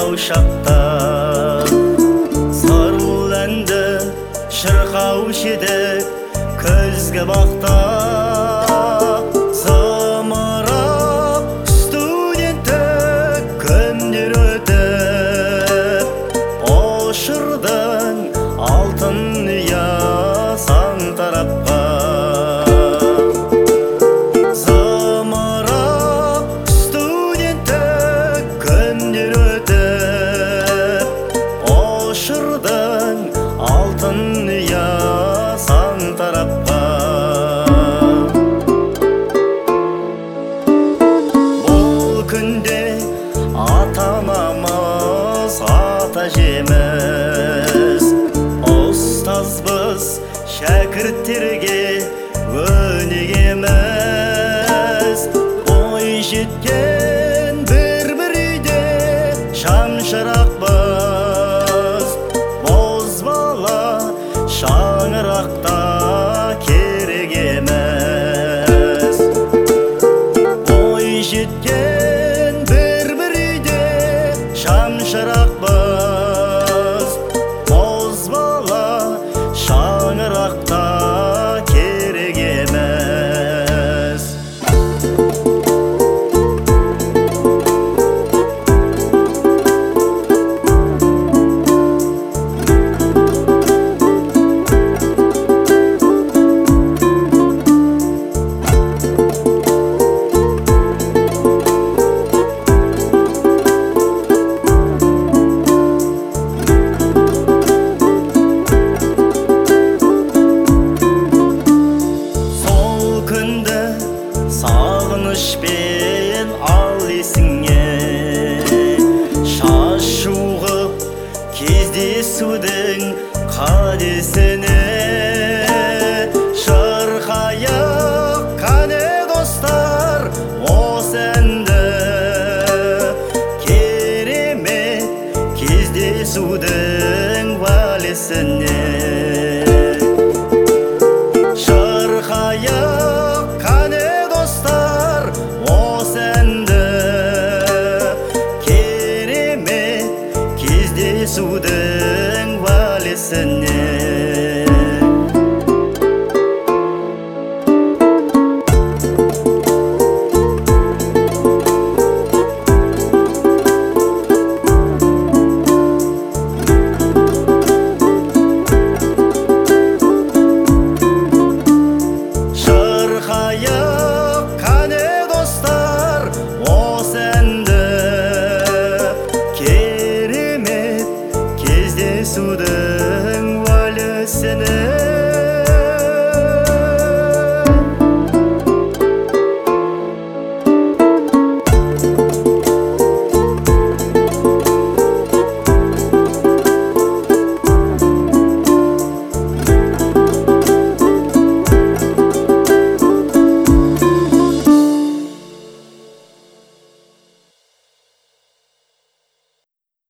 шақта сырланды шырқаушы едік күзгі бақта. Зымырап студенттік күндер өтіп, ұшырдың алтын ұясан тарапқа. Зымырап студенттік күндер өтіп, ұшырдың алтын ұясан тарапқа. Күнде ата-анамыз, ата-әжеміз, ұстазбыз, шәкірттерге өнегеміз. Бой жеткен бір-бір үйде шамшырақпыз, бозбала шаңырақта керек емес. Бой жеткен шамшырақпыз, бозбала шаңырақта керек емес. Сағынышпен ал есіңе, шашу ғып кездесудің қадесін.